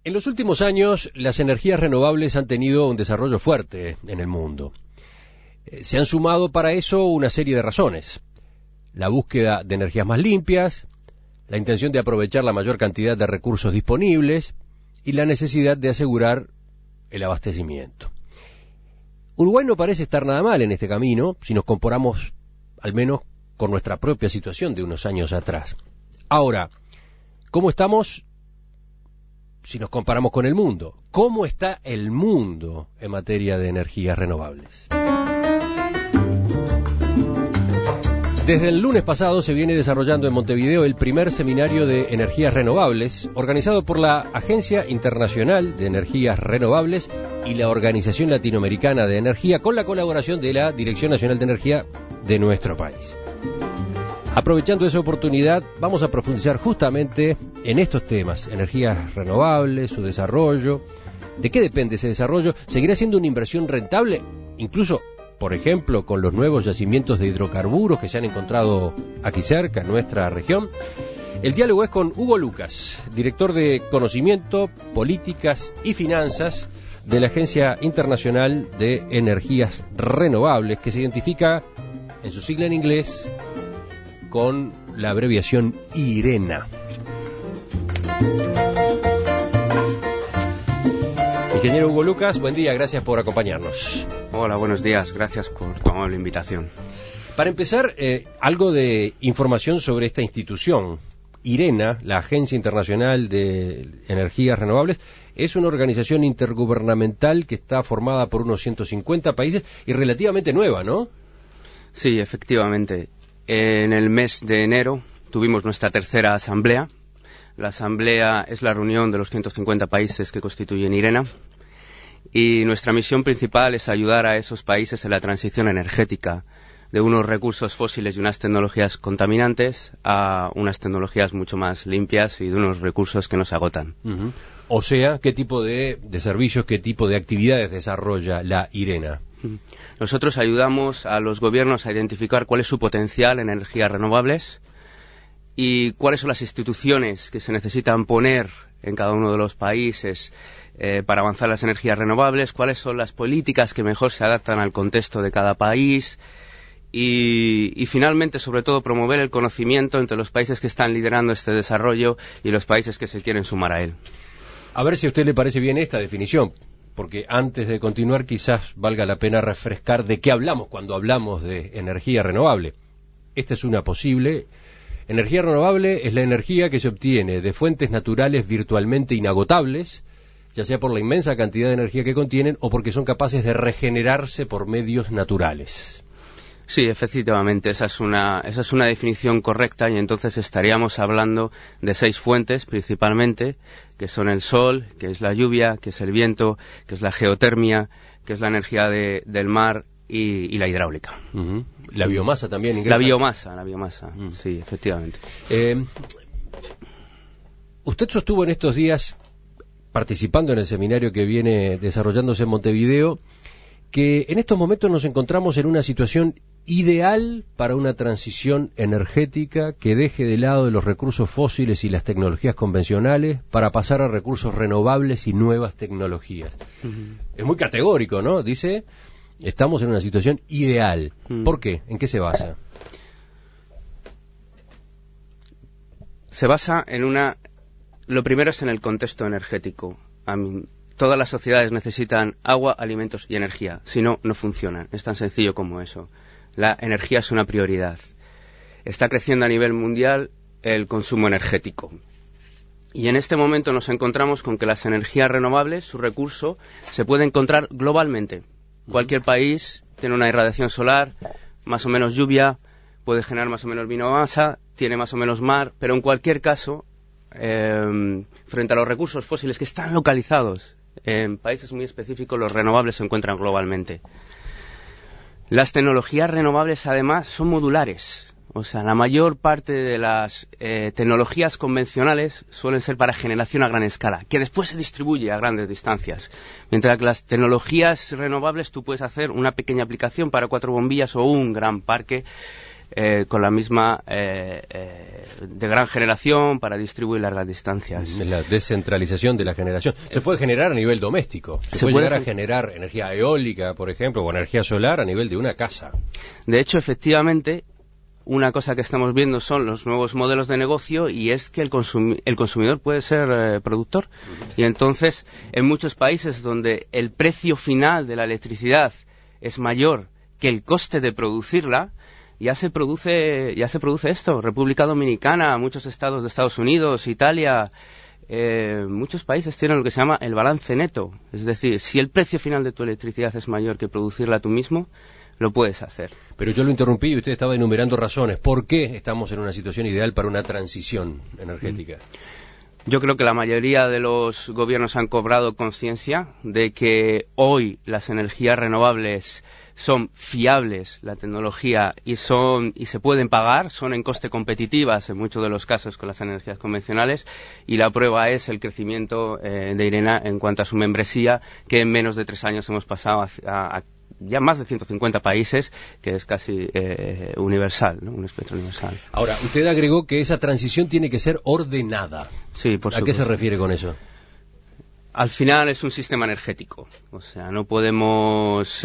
En los últimos años, las energías renovables han tenido un desarrollo fuerte en el mundo. Se han sumado para eso una serie de razones. La búsqueda de energías más limpias, la intención de aprovechar la mayor cantidad de recursos disponibles y la necesidad de asegurar el abastecimiento. Uruguay no parece estar nada mal en este camino, si nos comparamos al menos con nuestra propia situación de unos años atrás. Ahora, ¿cómo estamos si nos comparamos con el mundo? ¿Cómo está el mundo en materia de energías renovables? Desde el lunes pasado se viene desarrollando en Montevideo el primer seminario de energías renovables, organizado por la Agencia Internacional de Energías Renovables y la Organización Latinoamericana de Energía, con la colaboración de la Dirección Nacional de Energía de nuestro país. Aprovechando esa oportunidad, vamos a profundizar justamente en estos temas: energías renovables, su desarrollo, de qué depende ese desarrollo, seguirá siendo una inversión rentable, incluso, por ejemplo, con los nuevos yacimientos de hidrocarburos que se han encontrado aquí cerca, en nuestra región. El diálogo es con Hugo Lucas, director de Conocimiento, Políticas y Finanzas de la Agencia Internacional de Energías Renovables, que se identifica en su sigla en inglés con la abreviación IRENA. Ingeniero Hugo Lucas, buen día, gracias por acompañarnos. Hola, buenos días, gracias por tu amable invitación. Para empezar, algo de información sobre esta institución. IRENA, la Agencia Internacional de Energías Renovables, es una organización intergubernamental que está formada por unos 150 países y relativamente nueva, ¿no? Sí, efectivamente. En el mes de enero tuvimos nuestra tercera asamblea. La asamblea es la reunión de los 150 países que constituyen IRENA. Y nuestra misión principal es ayudar a esos países en la transición energética de unos recursos fósiles y unas tecnologías contaminantes a unas tecnologías mucho más limpias y de unos recursos que no se agotan. Uh-huh. O sea, ¿qué tipo de servicios, qué tipo de actividades desarrolla la IRENA? Nosotros ayudamos a los gobiernos a identificar cuál es su potencial en energías renovables y cuáles son las instituciones que se necesitan poner en cada uno de los países para avanzar las energías renovables, cuáles son las políticas que mejor se adaptan al contexto de cada país y finalmente, sobre todo, promover el conocimiento entre los países que están liderando este desarrollo y los países que se quieren sumar a él. A ver si a usted le parece bien esta definición, porque antes de continuar quizás valga la pena refrescar de qué hablamos cuando hablamos de energía renovable. Esta es una posible. Energía renovable es la energía que se obtiene de fuentes naturales virtualmente inagotables, ya sea por la inmensa cantidad de energía que contienen o porque son capaces de regenerarse por medios naturales. Sí, efectivamente, esa es una definición correcta y entonces estaríamos hablando de 6 fuentes principalmente, que son el sol, que es la lluvia, que es el viento, que es la geotermia, que es la energía del mar y la hidráulica. Uh-huh. La biomasa también ingresa. La biomasa, sí, efectivamente. Usted sostuvo en estos días, participando en el seminario que viene desarrollándose en Montevideo, que en estos momentos nos encontramos en una situación ideal para una transición energética que deje de lado los recursos fósiles y las tecnologías convencionales para pasar a recursos renovables y nuevas tecnologías. Uh-huh. Es muy categórico, ¿no? Dice, estamos en una situación ideal. ¿Por qué? ¿En qué se basa? Se basa lo primero es en el contexto energético. Todas las sociedades necesitan agua, alimentos y energía. Si no, no funcionan. Es tan sencillo como eso. La energía es una prioridad. Está creciendo a nivel mundial el consumo energético. Y en este momento nos encontramos con que las energías renovables, su recurso, se puede encontrar globalmente. Cualquier país tiene una irradiación solar, más o menos lluvia, puede generar más o menos biomasa, tiene más o menos mar, pero en cualquier caso, frente a los recursos fósiles que están localizados en países muy específicos, los renovables se encuentran globalmente. Las tecnologías renovables, además, son modulares. O sea, la mayor parte de las tecnologías convencionales suelen ser para generación a gran escala, que después se distribuye a grandes distancias. Mientras que las tecnologías renovables tú puedes hacer una pequeña aplicación para 4 bombillas o un gran parque con la misma de gran generación para distribuir largas distancias. La descentralización de la generación. Se puede generar a nivel doméstico. Se puede llegar a generar energía eólica, por ejemplo, o energía solar a nivel de una casa. De hecho, efectivamente, una cosa que estamos viendo son los nuevos modelos de negocio, y es que el consumidor puede ser productor. Y entonces, en muchos países donde el precio final de la electricidad es mayor que el coste de producirla, ya se produce esto. República Dominicana, muchos estados de Estados Unidos, Italia, muchos países tienen lo que se llama el balance neto. Es decir, si el precio final de tu electricidad es mayor que producirla tú mismo, lo puedes hacer. Pero yo lo interrumpí y usted estaba enumerando razones. ¿Por qué estamos en una situación ideal para una transición energética? Yo creo que la mayoría de los gobiernos han cobrado conciencia de que hoy las energías renovables son fiables, la tecnología, y se pueden pagar, son en coste competitivas en muchos de los casos con las energías convencionales, y la prueba es el crecimiento de IRENA en cuanto a su membresía, que en menos de 3 años hemos pasado a ya más de 150 países, que es casi universal, ¿no? Un espectro universal. Ahora, usted agregó que esa transición tiene que ser ordenada. Sí, por supuesto. ¿A qué se refiere con eso? Al final es un sistema energético. O sea, no podemos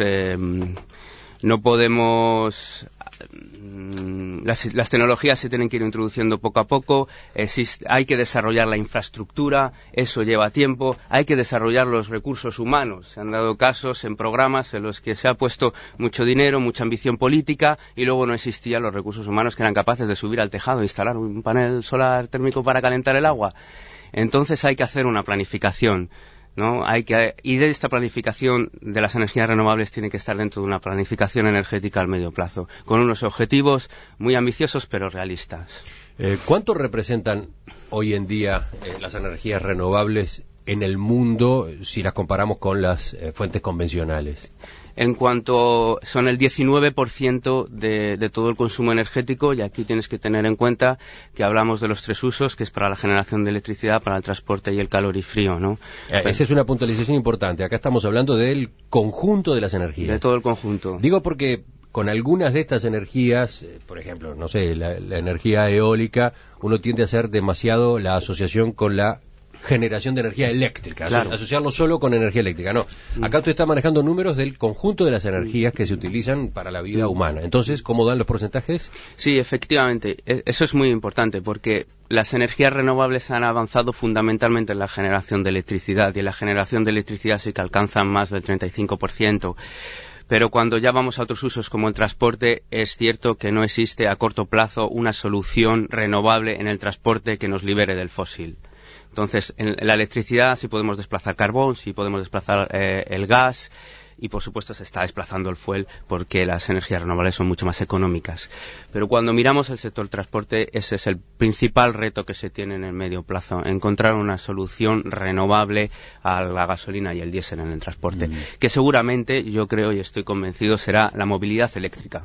las tecnologías se tienen que ir introduciendo poco a poco. Hay que desarrollar la infraestructura, eso lleva tiempo. Hay que desarrollar los recursos humanos. Se han dado casos en programas en los que se ha puesto mucho dinero, mucha ambición política, y luego no existían los recursos humanos que eran capaces de subir al tejado e instalar un panel solar térmico para calentar el agua. Entonces hay que hacer una planificación, ¿no? Y de esta planificación de las energías renovables tiene que estar dentro de una planificación energética al medio plazo, con unos objetivos muy ambiciosos pero realistas. ¿Cuánto representan hoy en día las energías renovables en el mundo si las comparamos con las fuentes convencionales? En cuanto son el 19% de todo el consumo energético, y aquí tienes que tener en cuenta que hablamos de los 3 usos, que es para la generación de electricidad, para el transporte y el calor y frío, ¿no? Esa es una puntualización importante. Acá estamos hablando del conjunto de las energías. De todo el conjunto. Digo porque con algunas de estas energías, por ejemplo, no sé, la energía eólica, uno tiende a hacer demasiado la asociación con la generación de energía eléctrica, claro. Asociarlo solo con energía eléctrica, no. Acá usted está manejando números del conjunto de las energías que se utilizan para la vida humana. Entonces, ¿cómo dan los porcentajes? Sí, efectivamente. Eso es muy importante, porque las energías renovables han avanzado fundamentalmente en la generación de electricidad, y en la generación de electricidad sí que alcanzan más del 35%. Pero cuando ya vamos a otros usos como el transporte, es cierto que no existe a corto plazo una solución renovable en el transporte que nos libere del fósil. Entonces, en la electricidad sí podemos desplazar carbón, sí podemos desplazar el gas, y por supuesto se está desplazando el fuel porque las energías renovables son mucho más económicas. Pero cuando miramos el sector transporte, ese es el principal reto que se tiene en el medio plazo, encontrar una solución renovable a la gasolina y el diésel en el transporte, que seguramente, yo creo y estoy convencido, será la movilidad eléctrica.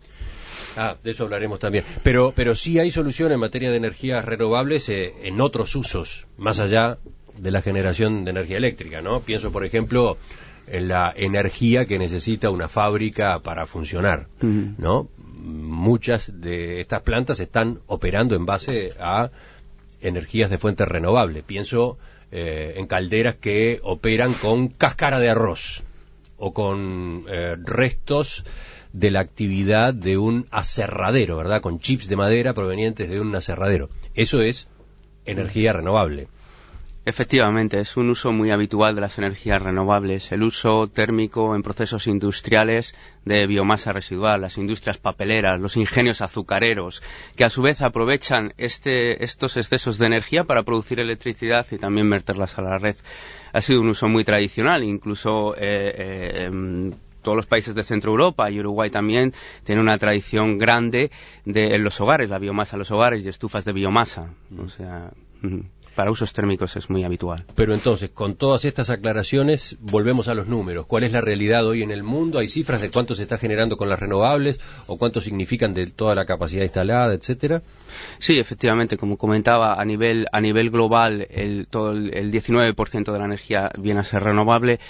De eso hablaremos también. Pero sí hay solución en materia de energías renovables en otros usos, más allá de la generación de energía eléctrica, ¿no? Pienso, por ejemplo, en la energía que necesita una fábrica para funcionar, ¿no? Muchas de estas plantas están operando en base a energías de fuente renovable. Pienso en calderas que operan con cáscara de arroz o con restos de la actividad de un aserradero, ¿verdad? Con chips de madera provenientes de un aserradero. Eso es energía renovable. Efectivamente, es un uso muy habitual de las energías renovables, el uso térmico en procesos industriales de biomasa residual, las industrias papeleras, los ingenios azucareros, que a su vez aprovechan estos excesos de energía para producir electricidad y también verterlas a la red. Ha sido un uso muy tradicional, incluso todos los países de Centro Europa y Uruguay también tienen una tradición grande en los hogares, la biomasa en los hogares y estufas de biomasa. O sea, Para usos térmicos es muy habitual. Pero entonces, con todas estas aclaraciones, volvemos a los números. ¿Cuál es la realidad hoy en el mundo? ¿Hay cifras de cuánto se está generando con las renovables o cuánto significan de toda la capacidad instalada, etcétera? Sí, efectivamente, como comentaba, a nivel global todo el 19% de la energía viene a ser renovable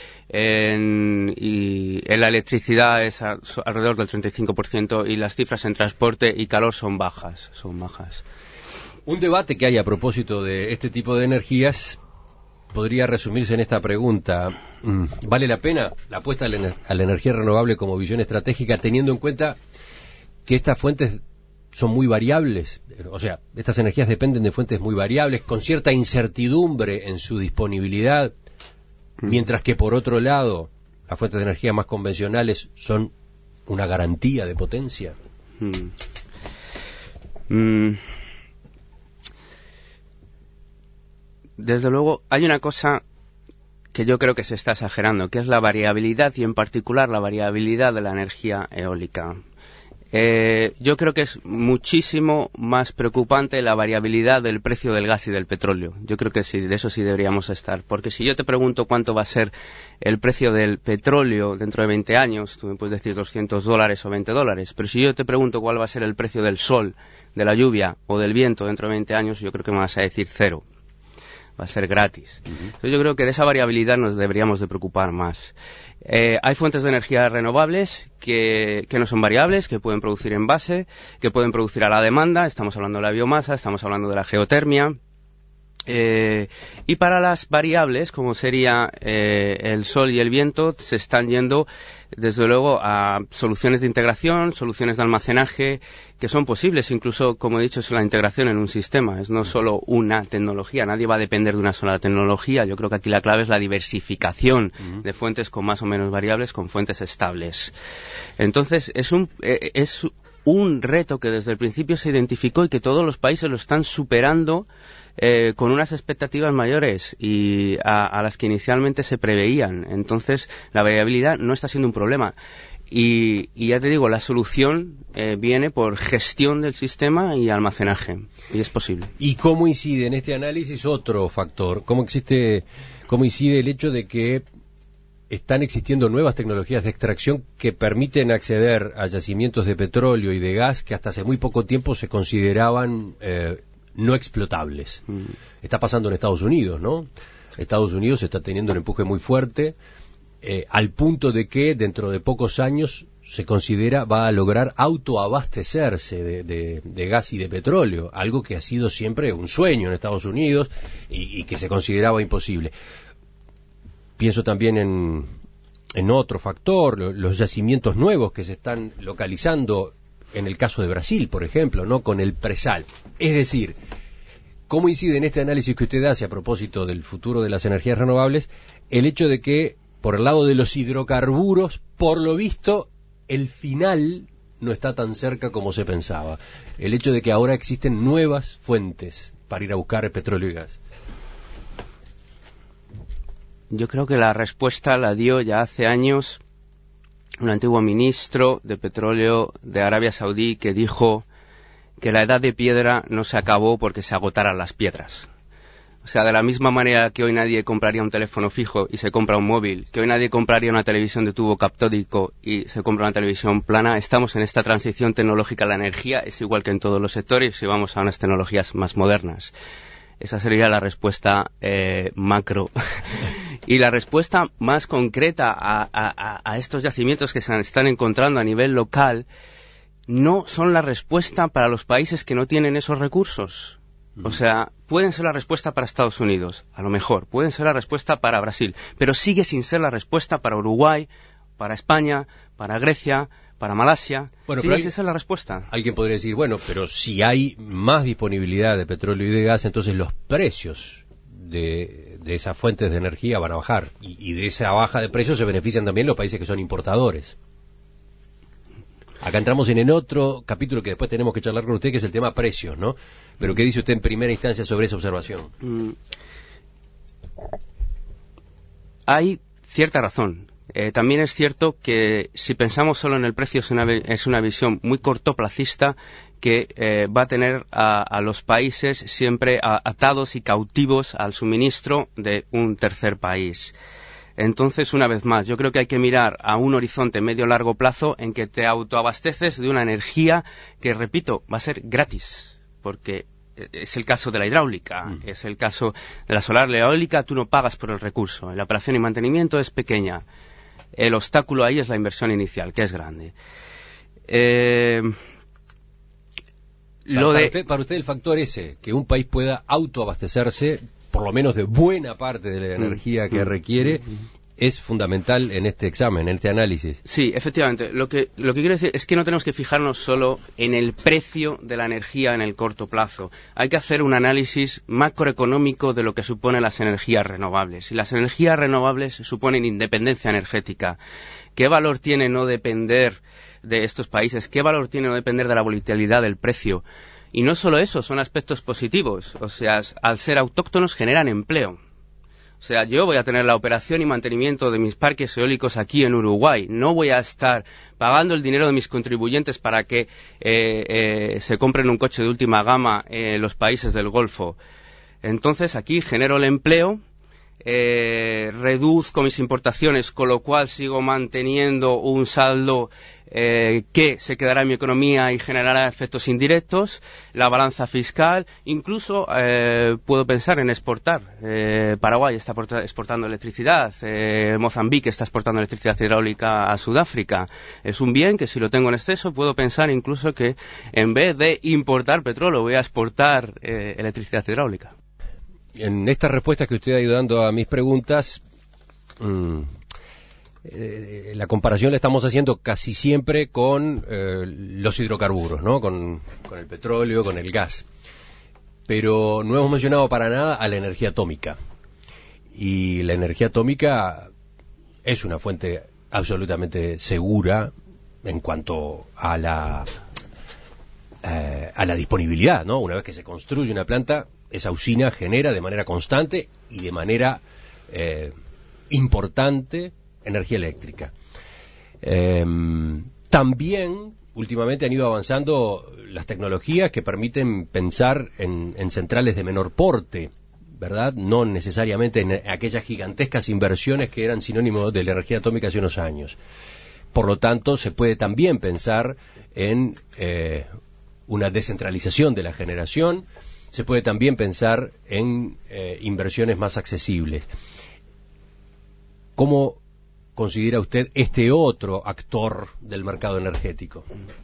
y en la electricidad es alrededor del 35% y las cifras en transporte y calor son bajas. Un debate que hay a propósito de este tipo de energías podría resumirse en esta pregunta. ¿Vale la pena la apuesta a la energía renovable como visión estratégica, teniendo en cuenta que estas fuentes son muy variables? O sea, estas energías dependen de fuentes muy variables, con cierta incertidumbre en su disponibilidad, mientras que por otro lado, las fuentes de energía más convencionales son una garantía de potencia. Desde luego, hay una cosa que yo creo que se está exagerando, que es la variabilidad y en particular la variabilidad de la energía eólica. Yo creo que es muchísimo más preocupante la variabilidad del precio del gas y del petróleo. Yo creo que sí, de eso sí deberíamos estar. Porque si yo te pregunto cuánto va a ser el precio del petróleo dentro de 20 años, tú me puedes decir $200 o $20. Pero si yo te pregunto cuál va a ser el precio del sol, de la lluvia o del viento dentro de 20 años, yo creo que me vas a decir cero. Va a ser gratis. Entonces yo creo que de esa variabilidad nos deberíamos de preocupar más. Hay fuentes de energía renovables que no son variables, que pueden producir en base, que pueden producir a la demanda. Estamos hablando de la biomasa, estamos hablando de la geotermia. Y para las variables, como sería el sol y el viento, se están yendo, desde luego, a soluciones de integración, soluciones de almacenaje, que son posibles. Incluso, como he dicho, es la integración en un sistema. Es no solo una tecnología. Nadie va a depender de una sola tecnología. Yo creo que aquí la clave es la diversificación de fuentes con más o menos variables, con fuentes estables. Entonces, es un reto que desde el principio se identificó y que todos los países lo están superando con unas expectativas mayores y a las que inicialmente se preveían. Entonces, la variabilidad no está siendo un problema. Y ya te digo, la solución viene por gestión del sistema y almacenaje. Y es posible. ¿Y cómo incide en este análisis otro factor? ¿Cómo incide el hecho de que están existiendo nuevas tecnologías de extracción que permiten acceder a yacimientos de petróleo y de gas que hasta hace muy poco tiempo se consideraban no explotables? Está pasando en Estados Unidos, ¿no? Estados Unidos está teniendo un empuje muy fuerte, al punto de que dentro de pocos años se considera va a lograr autoabastecerse de gas y de petróleo, algo que ha sido siempre un sueño en Estados Unidos y que se consideraba imposible. Pienso también en otro factor, los yacimientos nuevos que se están localizando en el caso de Brasil, por ejemplo, ¿no? Con el presal. Es decir, ¿cómo incide en este análisis que usted hace a propósito del futuro de las energías renovables el hecho de que, por el lado de los hidrocarburos, por lo visto, el final no está tan cerca como se pensaba? El hecho de que ahora existen nuevas fuentes para ir a buscar petróleo y gas. Yo creo que la respuesta la dio ya hace años un antiguo ministro de petróleo de Arabia Saudí que dijo que la edad de piedra no se acabó porque se agotaran las piedras. O sea, de la misma manera que hoy nadie compraría un teléfono fijo y se compra un móvil, que hoy nadie compraría una televisión de tubo catódico y se compra una televisión plana, estamos en esta transición tecnológica. La energía es igual que en todos los sectores y vamos a unas tecnologías más modernas. Esa sería la respuesta macro. Y la respuesta más concreta a estos yacimientos que se están encontrando a nivel local no son la respuesta para los países que no tienen esos recursos. O sea, pueden ser la respuesta para Estados Unidos, a lo mejor, pueden ser la respuesta para Brasil, pero sigue sin ser la respuesta para Uruguay, para España, para Grecia, para Malasia. Bueno, sigue sin ser la respuesta. Alguien podría decir, bueno, pero si hay más disponibilidad de petróleo y de gas, entonces los precios de esas fuentes de energía van a bajar, y de esa baja de precios se benefician también los países que son importadores. Acá entramos en el otro capítulo que después tenemos que charlar con usted, que es el tema precios, ¿no? Pero ¿qué dice usted en primera instancia sobre esa observación? Hay cierta razón, También es cierto que si pensamos solo en el precio es una visión muy cortoplacista que va a tener a los países siempre atados y cautivos al suministro de un tercer país. Entonces, una vez más, yo creo que hay que mirar a un horizonte medio-largo plazo en que te autoabasteces de una energía que, repito, va a ser gratis, porque es el caso de la hidráulica, es el caso de la solar, la eólica, tú no pagas por el recurso, la operación y mantenimiento es pequeña, el obstáculo ahí es la inversión inicial, que es grande. Para usted el factor ese, que un país pueda autoabastecerse, por lo menos de buena parte de la energía que requiere, es fundamental en este examen, en este análisis. Sí, efectivamente. Lo que quiero decir es que no tenemos que fijarnos solo en el precio de la energía en el corto plazo. Hay que hacer un análisis macroeconómico de lo que suponen las energías renovables. Y las energías renovables suponen independencia energética. ¿Qué valor tiene no depender de estos países? ¿Qué valor tiene no depender de la volatilidad del precio? Y no solo eso, son aspectos positivos. O sea, al ser autóctonos generan empleo. O sea, yo voy a tener la operación y mantenimiento de mis parques eólicos aquí en Uruguay. No voy a estar pagando el dinero de mis contribuyentes para que se compren un coche de última gama en los países del Golfo. Entonces, aquí genero el empleo, reduzco mis importaciones, con lo cual sigo manteniendo un saldo que se quedará en mi economía y generará efectos indirectos, la balanza fiscal, incluso puedo pensar en exportar. Paraguay está exportando electricidad, Mozambique está exportando electricidad hidráulica a Sudáfrica. Es un bien que si lo tengo en exceso puedo pensar incluso que en vez de importar petróleo voy a exportar electricidad hidráulica. En estas respuestas que usted ha ido dando a mis preguntas, la comparación la estamos haciendo casi siempre con los hidrocarburos, ¿no? Con el petróleo, con el gas. Pero no hemos mencionado para nada a la energía atómica. Y la energía atómica es una fuente absolutamente segura en cuanto a la disponibilidad, ¿no? Una vez que se construye una planta, esa usina genera de manera constante y de manera importante energía eléctrica. También últimamente han ido avanzando las tecnologías que permiten pensar en centrales de menor porte, ¿verdad? No necesariamente en aquellas gigantescas inversiones que eran sinónimo de la energía atómica hace unos años. Por lo tanto, se puede también pensar en una descentralización de la generación, se puede también pensar en inversiones más accesibles. ¿Cómo considera usted este otro actor del mercado energético?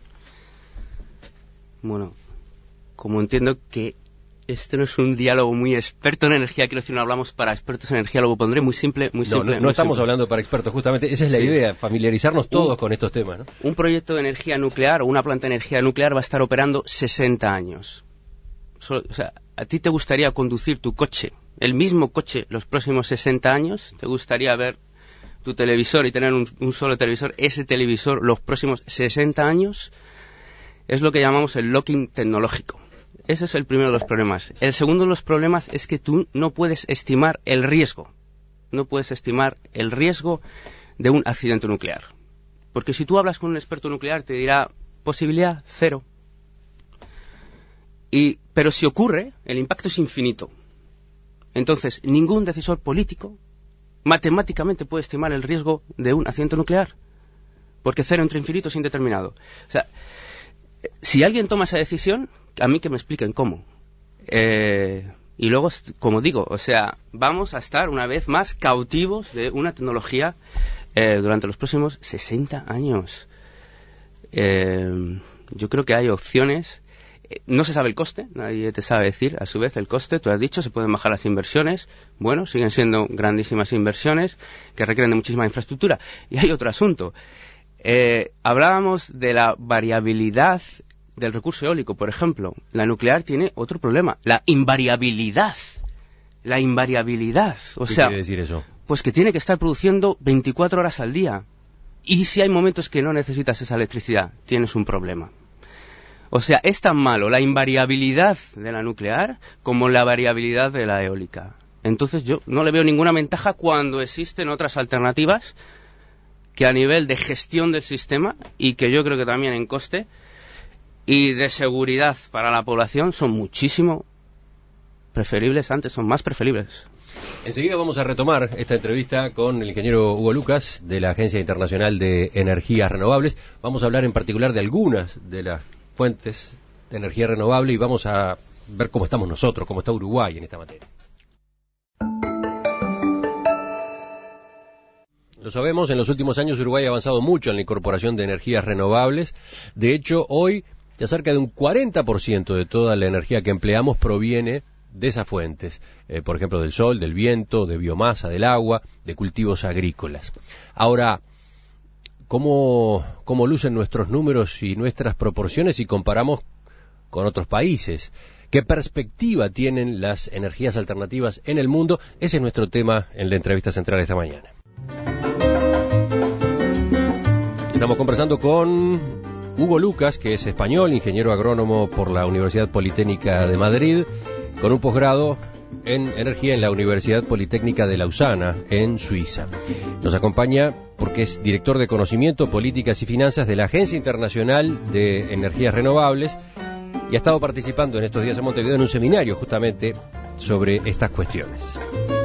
Bueno, como entiendo que este no es un diálogo muy experto en energía, quiero decir, no hablamos para expertos en energía, lo pondré muy simple. No estamos hablando para expertos, justamente, esa es la idea, familiarizarnos todos con estos temas, ¿no? Un proyecto de energía nuclear o una planta de energía nuclear va a estar operando 60 años. O sea, ¿a ti te gustaría conducir tu coche, el mismo coche, los próximos 60 años? ¿Te gustaría ver tu televisor y tener un solo televisor, ese televisor, los próximos 60 años? Es lo que llamamos el locking tecnológico. Ese es el primero de los problemas. El segundo de los problemas es que tú no puedes estimar el riesgo. No puedes estimar el riesgo de un accidente nuclear. Porque si tú hablas con un experto nuclear te dirá posibilidad 0. Pero si ocurre, el impacto es infinito. Entonces, ningún decisor político matemáticamente puede estimar el riesgo de un accidente nuclear. Porque 0 entre infinito es indeterminado. O sea, si alguien toma esa decisión, a mí que me expliquen cómo. Y luego, como digo, o sea, vamos a estar una vez más cautivos de una tecnología durante los próximos 60 años. Yo creo que hay opciones. No se sabe el coste, nadie te sabe decir a su vez el coste. Tú has dicho, se pueden bajar las inversiones. Bueno, siguen siendo grandísimas inversiones que requieren de muchísima infraestructura. Y hay otro asunto. Hablábamos de la variabilidad del recurso eólico, por ejemplo. La nuclear tiene otro problema, la invariabilidad. La invariabilidad. O sea, ¿qué quiere decir eso? Pues que tiene que estar produciendo 24 horas al día. Y si hay momentos que no necesitas esa electricidad, tienes un problema. O sea, es tan malo la invariabilidad de la nuclear como la variabilidad de la eólica. Entonces yo no le veo ninguna ventaja cuando existen otras alternativas que a nivel de gestión del sistema, y que yo creo que también en coste y de seguridad para la población, son muchísimo preferibles antes, son más preferibles. Enseguida vamos a retomar esta entrevista con el ingeniero Hugo Lucas de la Agencia Internacional de Energías Renovables. Vamos a hablar en particular de algunas de las fuentes de energía renovable y vamos a ver cómo estamos nosotros, cómo está Uruguay en esta materia. Lo sabemos, en los últimos años Uruguay ha avanzado mucho en la incorporación de energías renovables. De hecho, hoy ya cerca de un 40% de toda la energía que empleamos proviene de esas fuentes, por ejemplo del sol, del viento, de biomasa, del agua, de cultivos agrícolas. Ahora, ¿cómo lucen nuestros números y nuestras proporciones si comparamos con otros países? ¿Qué perspectiva tienen las energías alternativas en el mundo? Ese es nuestro tema en la entrevista central esta mañana. Estamos conversando con Hugo Lucas, que es español, ingeniero agrónomo por la Universidad Politécnica de Madrid, con un posgrado en energía en la Universidad Politécnica de Lausana, en Suiza. Nos acompaña porque es director de Conocimiento, Políticas y Finanzas de la Agencia Internacional de Energías Renovables y ha estado participando en estos días en Montevideo en un seminario justamente sobre estas cuestiones.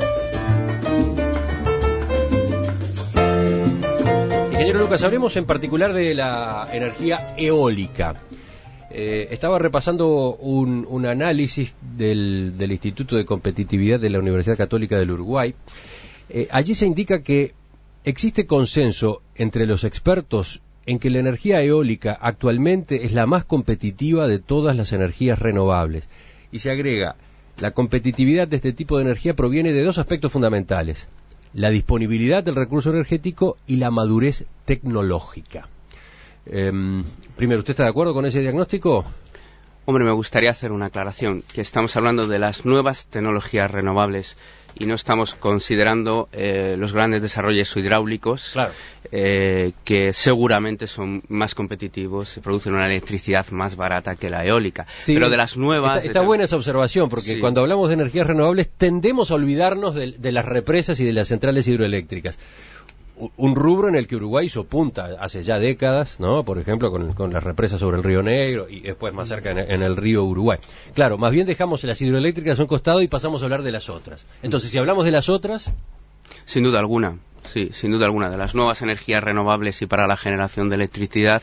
Ingeniero Lucas, hablemos en particular de la energía eólica. Estaba repasando un análisis del Instituto de Competitividad de la Universidad Católica del Uruguay. Allí se indica que existe consenso entre los expertos en que la energía eólica actualmente es la más competitiva de todas las energías renovables. Y se agrega, la competitividad de este tipo de energía proviene de dos aspectos fundamentales: la disponibilidad del recurso energético y la madurez tecnológica. Primero, ¿usted está de acuerdo con ese diagnóstico? Hombre, me gustaría hacer una aclaración, que estamos hablando de las nuevas tecnologías renovables y no estamos considerando los grandes desarrollos hidráulicos, claro, que seguramente son más competitivos, producen una electricidad más barata que la eólica. Sí, pero de las nuevas... Está buena esa observación, porque sí, cuando hablamos de energías renovables tendemos a olvidarnos de las represas y de las centrales hidroeléctricas. Un rubro en el que Uruguay hizo punta hace ya décadas, ¿no? Por ejemplo, con las represas sobre el río Negro y después más cerca en el río Uruguay. Claro, más bien dejamos las hidroeléctricas a un costado y pasamos a hablar de las otras. Entonces, si hablamos de las otras... Sin duda alguna, sí, sin duda alguna. De las nuevas energías renovables y para la generación de electricidad,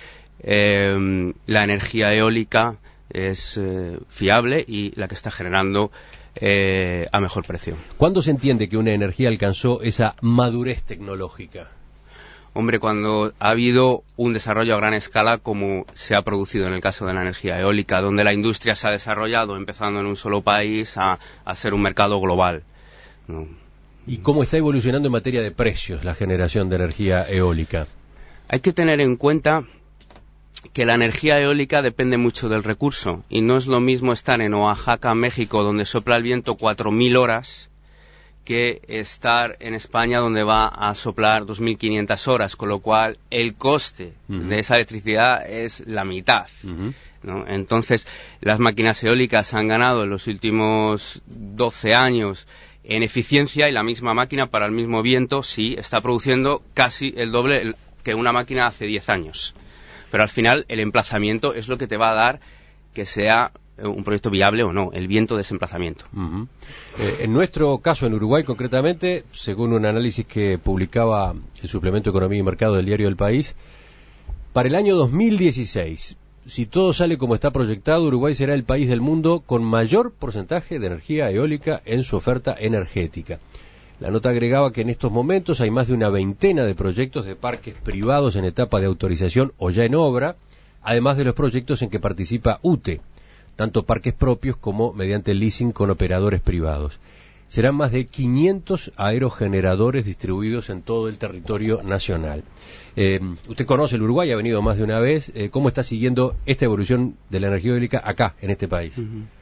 la energía eólica es fiable y la que está generando a mejor precio. ¿Cuándo se entiende que una energía alcanzó esa madurez tecnológica? Hombre, cuando ha habido un desarrollo a gran escala como se ha producido en el caso de la energía eólica, donde la industria se ha desarrollado empezando en un solo país a ser un mercado global, ¿no? ¿Y cómo está evolucionando en materia de precios la generación de energía eólica? Hay que tener en cuenta que la energía eólica depende mucho del recurso y no es lo mismo estar en Oaxaca, México, donde sopla el viento 4.000 horas, que estar en España, donde va a soplar 2.500 horas, con lo cual el coste de esa electricidad es la mitad, ¿no? Entonces, las máquinas eólicas han ganado en los últimos 12 años en eficiencia y la misma máquina para el mismo viento sí está produciendo casi el doble que una máquina hace 10 años. Pero al final el emplazamiento es lo que te va a dar que sea un proyecto viable o no, el viento de ese emplazamiento. En nuestro caso, en Uruguay concretamente, según un análisis que publicaba el Suplemento Economía y Mercado del diario El País, para el año 2016, si todo sale como está proyectado, Uruguay será el país del mundo con mayor porcentaje de energía eólica en su oferta energética. La nota agregaba que en estos momentos hay más de una veintena de proyectos de parques privados en etapa de autorización o ya en obra, además de los proyectos en que participa UTE, tanto parques propios como mediante leasing con operadores privados. Serán más de 500 aerogeneradores distribuidos en todo el territorio nacional. Usted conoce el Uruguay, ha venido más de una vez. ¿Cómo está siguiendo esta evolución de la energía eólica acá, en este país?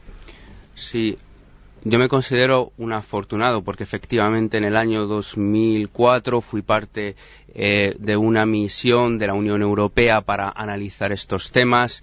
Sí. Yo me considero un afortunado porque efectivamente en el año 2004 fui parte de una misión de la Unión Europea para analizar estos temas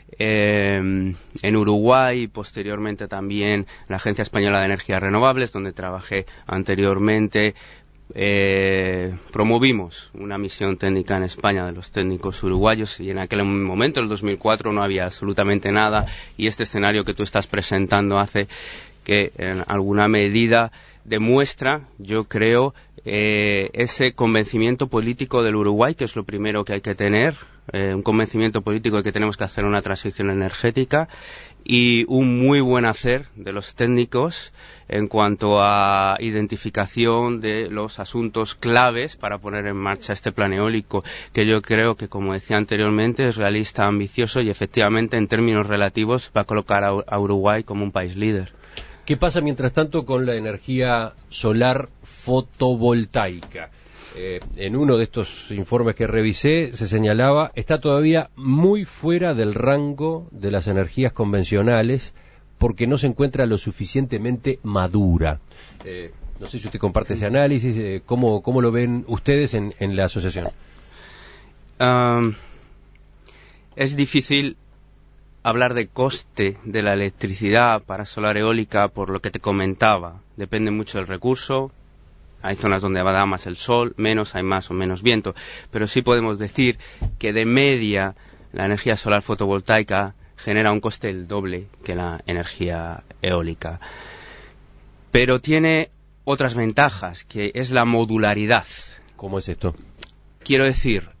en Uruguay y posteriormente también la Agencia Española de Energías Renovables, donde trabajé anteriormente. promovimos una misión técnica en España de los técnicos uruguayos y en aquel momento, en el 2004, no había absolutamente nada y este escenario que tú estás presentando hace que en alguna medida demuestra, yo creo, ese convencimiento político del Uruguay, que es lo primero que hay que tener, un convencimiento político de que tenemos que hacer una transición energética y un muy buen hacer de los técnicos en cuanto a identificación de los asuntos claves para poner en marcha este plan eólico, que yo creo que, como decía anteriormente, es realista, ambicioso y efectivamente en términos relativos va a colocar a Uruguay como un país líder. ¿Qué pasa mientras tanto con la energía solar fotovoltaica? En uno de estos informes que revisé se señalaba, está todavía muy fuera del rango de las energías convencionales porque no se encuentra lo suficientemente madura. No sé si usted comparte ese análisis, ¿cómo lo ven ustedes en la asociación? Es difícil hablar de coste de la electricidad para solar eólica por lo que te comentaba. Depende mucho del recurso. Hay zonas donde va más el sol, menos, hay más o menos viento. Pero sí podemos decir que de media la energía solar fotovoltaica genera un coste el doble que la energía eólica. Pero tiene otras ventajas, que es la modularidad. ¿Cómo es esto? Quiero decir,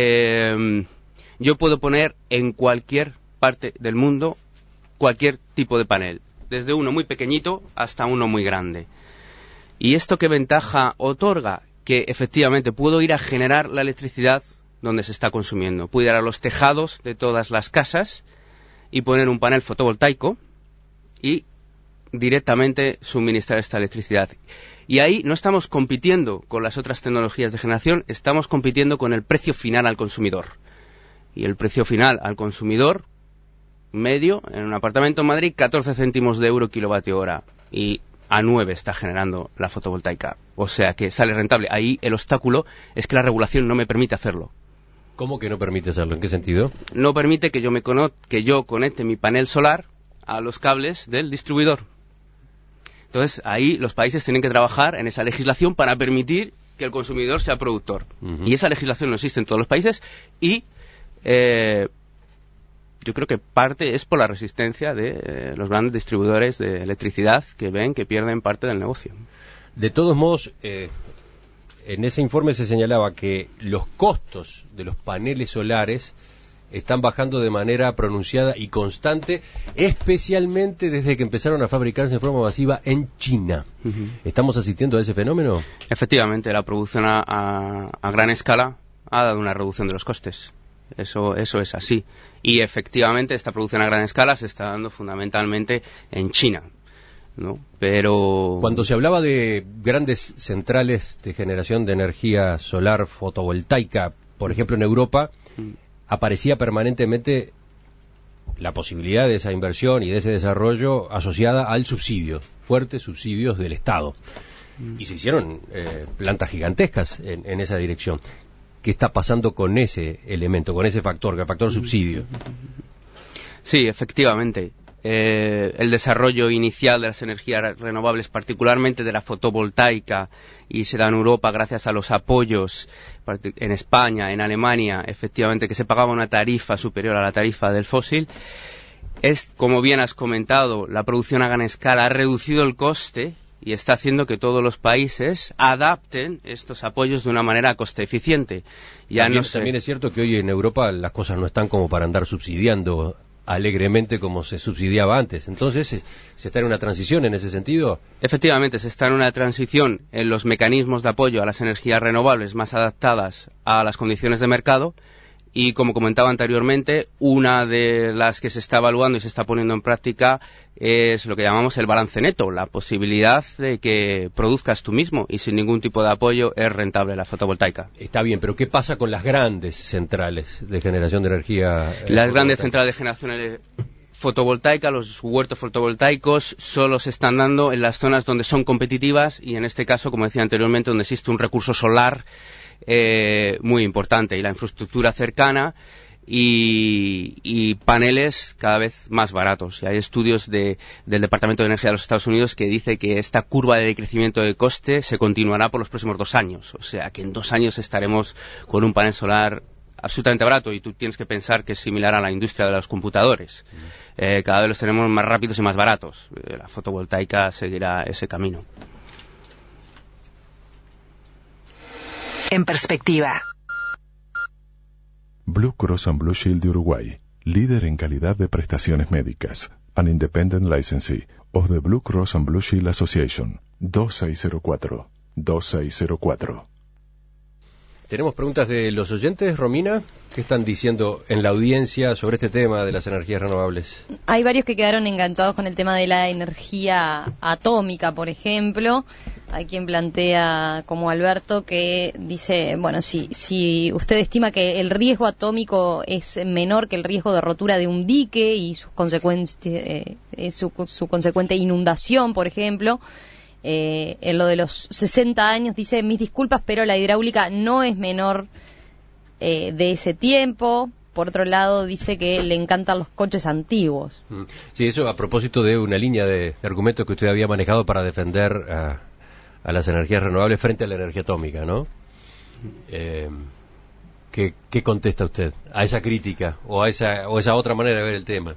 yo puedo poner en cualquier parte del mundo cualquier tipo de panel, desde uno muy pequeñito hasta uno muy grande. ¿Y esto qué ventaja otorga? Que efectivamente puedo ir a generar la electricidad donde se está consumiendo. Puedo ir a los tejados de todas las casas y poner un panel fotovoltaico y directamente suministrar esta electricidad. Y ahí no estamos compitiendo con las otras tecnologías de generación, estamos compitiendo con el precio final al consumidor. Y el precio final al consumidor medio en un apartamento en Madrid, 14 céntimos de euro kilovatio hora. Y a 9 está generando la fotovoltaica. O sea que sale rentable. Ahí el obstáculo es que la regulación no me permite hacerlo. ¿Cómo que no permite hacerlo? ¿En qué sentido? No permite que yo conecte mi panel solar a los cables del distribuidor. Entonces ahí los países tienen que trabajar en esa legislación para permitir que el consumidor sea productor. Y esa legislación no existe en todos los países y yo creo que parte es por la resistencia de los grandes distribuidores de electricidad que ven que pierden parte del negocio. De todos modos, en ese informe se señalaba que los costos de los paneles solares están bajando de manera pronunciada y constante, especialmente desde que empezaron a fabricarse en forma masiva en China. ¿Estamos asistiendo a ese fenómeno? Efectivamente, la producción a gran escala ha dado una reducción de los costes. Eso es así. Y efectivamente esta producción a gran escala se está dando fundamentalmente en China, ¿no? Pero cuando se hablaba de grandes centrales de generación de energía solar fotovoltaica, por ejemplo en Europa, aparecía permanentemente la posibilidad de esa inversión y de ese desarrollo asociada al subsidio, fuertes subsidios del Estado. Y se hicieron plantas gigantescas en esa dirección. ¿Qué está pasando con ese elemento, con ese factor, el factor subsidio? Sí, efectivamente. El desarrollo inicial de las energías renovables, particularmente de la fotovoltaica, y se da en Europa gracias a los apoyos en España, en Alemania, efectivamente, que se pagaba una tarifa superior a la tarifa del fósil. Es, como bien has comentado, la producción a gran escala ha reducido el coste y está haciendo que todos los países adapten estos apoyos de una manera coste eficiente. También es cierto que hoy en Europa las cosas no están como para andar subsidiando alegremente como se subsidiaba antes. Entonces, ¿se está en una transición en ese sentido? Efectivamente, se está en una transición en los mecanismos de apoyo a las energías renovables más adaptadas a las condiciones de mercado. Y como comentaba anteriormente, una de las que se está evaluando y se está poniendo en práctica es lo que llamamos el balance neto, la posibilidad de que produzcas tú mismo y sin ningún tipo de apoyo es rentable la fotovoltaica. Está bien, pero ¿qué pasa con las grandes centrales de generación de energía? Las grandes centrales de generación fotovoltaica, los huertos fotovoltaicos, solo se están dando en las zonas donde son competitivas y en este caso, como decía anteriormente, donde existe un recurso solar muy importante y la infraestructura cercana y paneles cada vez más baratos. Y hay estudios del Departamento de Energía de los Estados Unidos que dice que esta curva de decrecimiento de coste se continuará por los próximos 2 años. O sea, que en 2 años estaremos con un panel solar absolutamente barato, y tú tienes que pensar que es similar a la industria de los computadores. Cada vez los tenemos más rápidos y más baratos. La fotovoltaica seguirá ese camino. En perspectiva. Blue Cross and Blue Shield de Uruguay, líder en calidad de prestaciones médicas. An independent licensee of the Blue Cross and Blue Shield Association. 2604. Tenemos preguntas de los oyentes, Romina. ¿Qué están diciendo en la audiencia sobre este tema de las energías renovables? Hay varios que quedaron enganchados con el tema de la energía atómica, por ejemplo. Hay quien plantea, como Alberto, que dice, bueno, si usted estima que el riesgo atómico es menor que el riesgo de rotura de un dique y sus consecuencias, su consecuente inundación, por ejemplo, en lo de los 60 años, dice, mis disculpas, pero la hidráulica no es menor de ese tiempo. Por otro lado, dice que le encantan los coches antiguos. Sí, eso a propósito de una línea de argumentos que usted había manejado para defender a las energías renovables frente a la energía atómica, ¿no? ¿Qué contesta usted a esa crítica o a esa otra manera de ver el tema?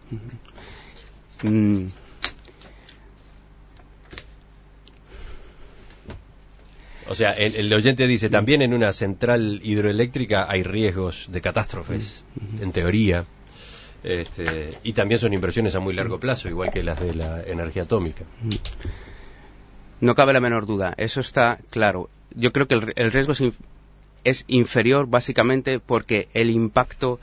O sea, el oyente dice, también en una central hidroeléctrica hay riesgos de catástrofes, en teoría, y también son inversiones a muy largo plazo, igual que las de la energía atómica. No cabe la menor duda, eso está claro. Yo creo que el riesgo es inferior básicamente porque el impacto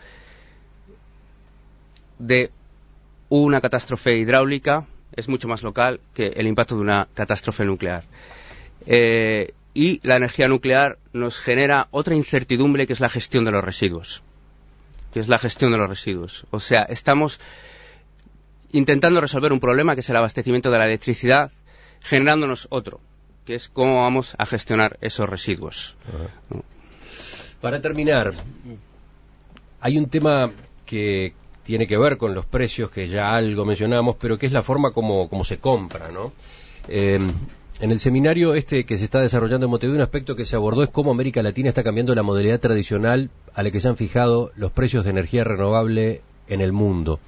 de una catástrofe hidráulica es mucho más local que el impacto de una catástrofe nuclear. Y la energía nuclear nos genera otra incertidumbre, que es la gestión de los residuos. O sea, estamos intentando resolver un problema, que es el abastecimiento de la electricidad, generándonos otro, que es cómo vamos a gestionar esos residuos. Para terminar, hay un tema que tiene que ver con los precios, que ya algo mencionamos, pero que es la forma como se compra, ¿no? En el seminario que se está desarrollando en Montevideo, un aspecto que se abordó es cómo América Latina está cambiando la modalidad tradicional a la que se han fijado los precios de energía renovable en el mundo.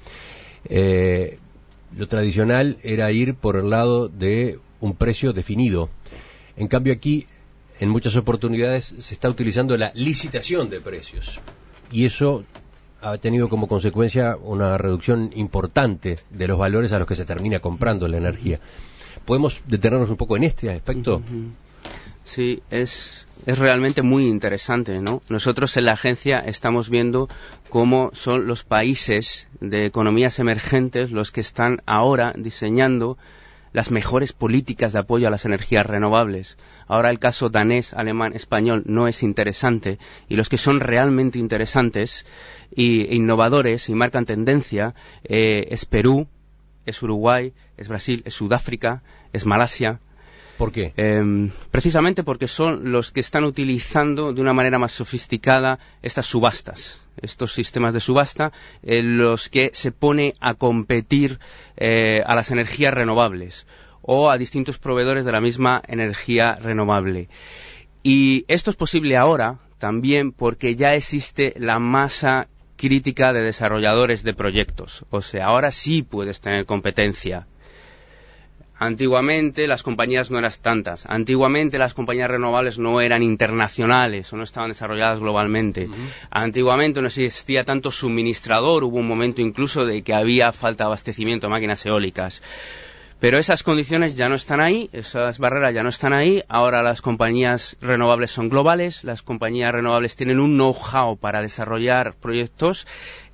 Lo tradicional era ir por el lado de un precio definido. En cambio aquí, en muchas oportunidades, se está utilizando la licitación de precios. Y eso ha tenido como consecuencia una reducción importante de los valores a los que se termina comprando la energía. ¿Podemos detenernos un poco en este aspecto? Sí, es realmente muy interesante, ¿no? Nosotros en la agencia estamos viendo cómo son los países de economías emergentes los que están ahora diseñando las mejores políticas de apoyo a las energías renovables. Ahora el caso danés, alemán, español no es interesante, y los que son realmente interesantes e innovadores y marcan tendencia es Perú, es Uruguay, es Brasil, es Sudáfrica, es Malasia. ¿Por qué? Precisamente porque son los que están utilizando de una manera más sofisticada estas subastas, estos sistemas de subasta, los que se pone a competir a las energías renovables o a distintos proveedores de la misma energía renovable. Y esto es posible ahora también porque ya existe la masa crítica de desarrolladores de proyectos. O sea, ahora sí puedes tener competencia. Antiguamente las compañías no eran tantas. Antiguamente las compañías renovables no eran internacionales o no estaban desarrolladas globalmente. Antiguamente no existía tanto suministrador. Hubo un momento incluso de que había falta de abastecimiento de máquinas eólicas. Pero esas condiciones ya no están ahí, esas barreras ya no están ahí. Ahora las compañías renovables son globales, las compañías renovables tienen un know-how para desarrollar proyectos,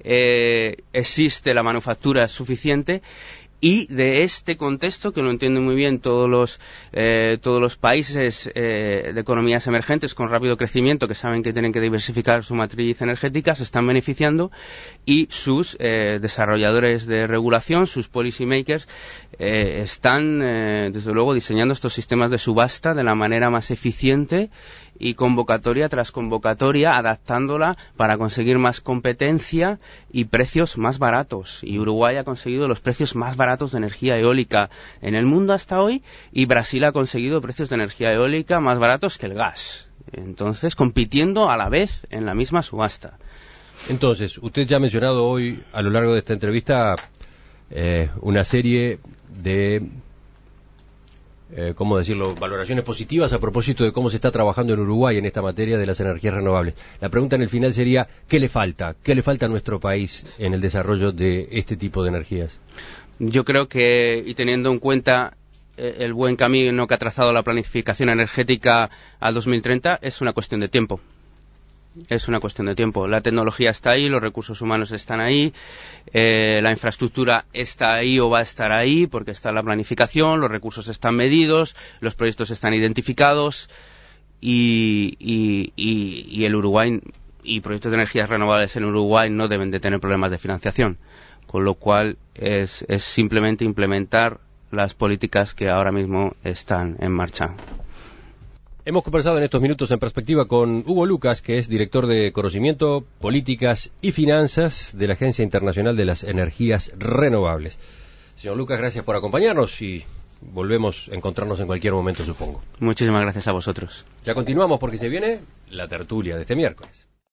existe la manufactura suficiente. Y de este contexto, que lo entienden muy bien todos los países de economías emergentes con rápido crecimiento, que saben que tienen que diversificar su matriz energética, se están beneficiando, y sus desarrolladores de regulación, sus policy makers, están desde luego diseñando estos sistemas de subasta de la manera más eficiente y convocatoria tras convocatoria, adaptándola para conseguir más competencia y precios más baratos. Y Uruguay ha conseguido los precios más baratos de energía eólica en el mundo hasta hoy, y Brasil ha conseguido precios de energía eólica más baratos que el gas. Entonces, compitiendo a la vez en la misma subasta. Entonces, usted ya ha mencionado hoy, a lo largo de esta entrevista, una serie de, ¿cómo decirlo?, valoraciones positivas a propósito de cómo se está trabajando en Uruguay en esta materia de las energías renovables. La pregunta en el final sería, ¿qué le falta? ¿Qué le falta a nuestro país en el desarrollo de este tipo de energías? Yo creo que, y teniendo en cuenta el buen camino que ha trazado la planificación energética al 2030, es una cuestión de tiempo. Es una cuestión de tiempo. La tecnología está ahí, los recursos humanos están ahí, la infraestructura está ahí o va a estar ahí porque está la planificación, los recursos están medidos, los proyectos están identificados y el Uruguay y proyectos de energías renovables en Uruguay no deben de tener problemas de financiación, con lo cual es simplemente implementar las políticas que ahora mismo están en marcha. Hemos conversado en estos minutos en perspectiva con Hugo Lucas, que es director de Conocimiento, Políticas y Finanzas de la Agencia Internacional de las Energías Renovables. Señor Lucas, gracias por acompañarnos y volvemos a encontrarnos en cualquier momento, supongo. Muchísimas gracias a vosotros. Ya continuamos porque se viene la tertulia de este miércoles.